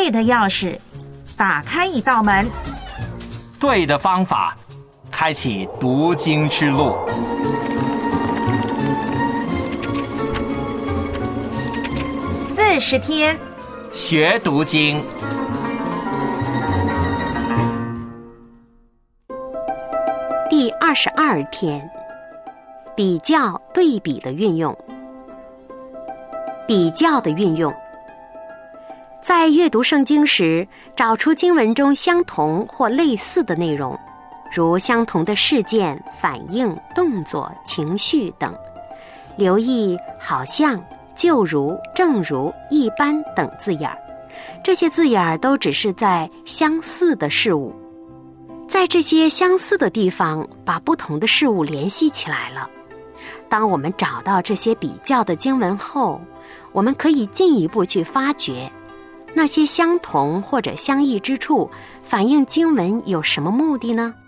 对的钥匙，打开一道门。 对的方法，开启读经之路。 40天学读经。 第22天，比较对比的运用。比较的运用，在阅读圣经时，找出经文中相同或类似的内容，如相同的事件、反应、动作、情绪等，留意好像、就如、正如、一般等字眼儿。这些字眼儿都只是在相似的事物，在这些相似的地方把不同的事物联系起来了。当我们找到这些比较的经文后，我们可以进一步去发掘那些相同或者相异之处反映经文有什么目的呢？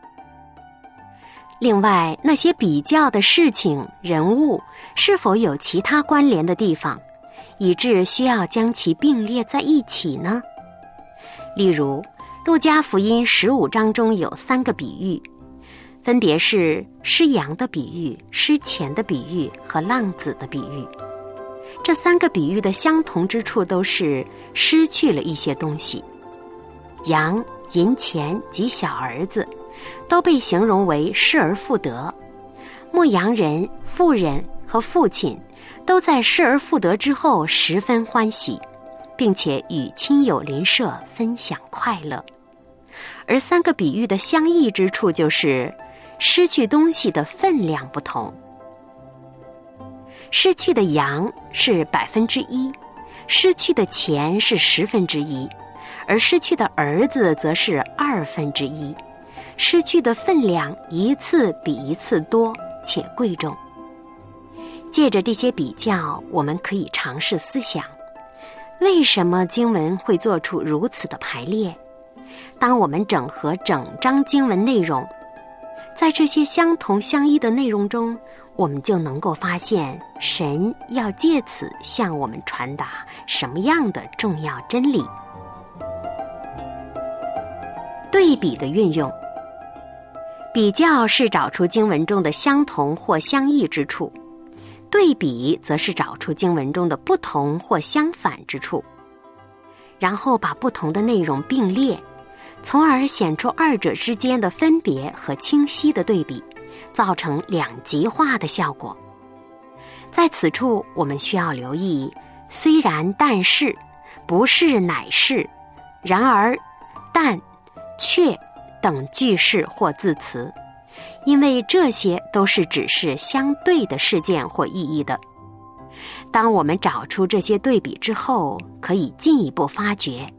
另外，那些比较的事情、人物是否有其他关联的地方，以致需要将其并列在一起呢？例如，路加福音15章中有3个比喻，分别是失羊的比喻、失钱的比喻和浪子的比喻。这3个比喻的相同之处都是失去了一些东西。羊、银钱及小儿子都被形容为失而复得。牧羊人、妇人和父亲都在失而复得之后十分欢喜，并且与亲友邻舍分享快乐。而3个比喻的相异之处就是失去东西的分量不同。失去的羊是1%，失去的钱是1/10，而失去的儿子则是1/2。失去的分量一次比一次多且贵重。借着这些比较，我们可以尝试思想，为什么经文会做出如此的排列？当我们整合整章经文内容，在这些相同相异的内容中，我们就能够发现神要借此向我们传达什么样的重要真理。对比的运用，比较是找出经文中的相同或相异之处，对比则是找出经文中的不同或相反之处，然后把不同的内容并列，从而显出二者之间的分别和清晰的对比，造成两极化的效果。在此处，我们需要留意虽然、但是、不是、乃是、然而、但、却等句式或字词，因为这些都是指示相对的事件或意义的。当我们找出这些对比之后，可以进一步发掘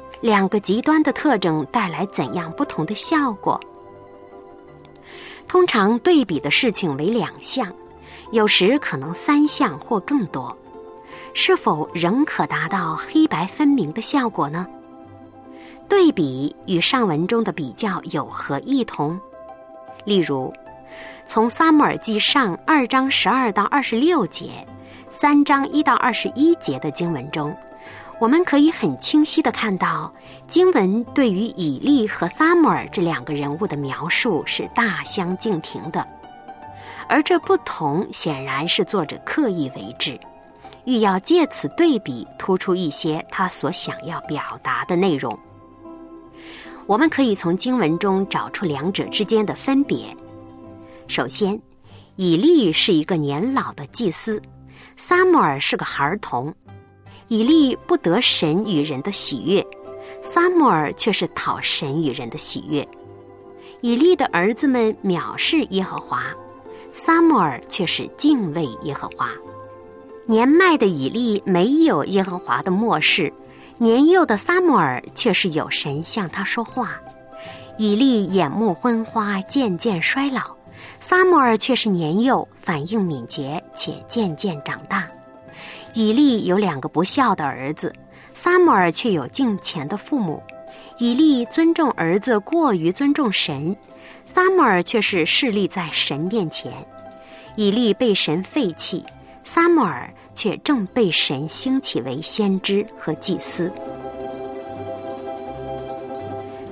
2个极端的特征带来怎样不同的效果。通常对比的事情为2项，有时可能3项或更多，是否仍可达到黑白分明的效果呢？对比与上文中的比较有何异同？例如，从撒母耳记上2章12到26节、3章1到21节的经文中，我们可以很清晰地看到，经文对于以利和撒母耳这2个人物的描述是大相径庭的，而这不同显然是作者刻意为之，欲要借此对比突出一些他所想要表达的内容。我们可以从经文中找出2者之间的分别。首先，以利是一个年老的祭司，撒母耳是个孩童。以利不得神与人的喜悦，撒母耳却是讨神与人的喜悦。以利的儿子们藐视耶和华，撒母耳却是敬畏耶和华。年迈的以利没有耶和华的默示，年幼的撒母耳却是有神向他说话。以利眼目昏花，渐渐衰老，撒母耳却是年幼，反应敏捷，且渐渐长大。以利有2个不孝的儿子，撒母耳却有敬虔的父母。以利尊重儿子过于尊重神，撒母耳却是侍立在神面前。以利被神废弃，撒母耳却正被神兴起为先知和祭司。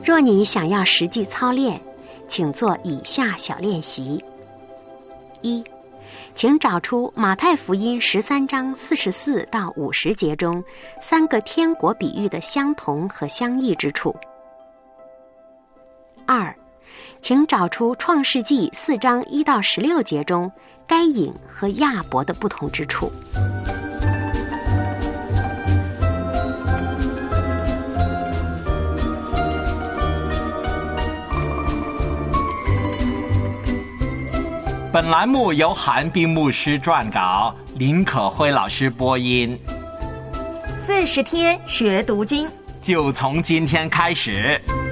若你想要实际操练，请做以下小练习。1. 请找出马太福音13章44到50节中3个天国比喻的相同和相异之处。2. 请找出创世纪4章1到16节中该隐和亚伯的不同之处。 本栏目由韩冰牧师撰稿，林可辉老师播音。 40天学读经， 就从今天开始。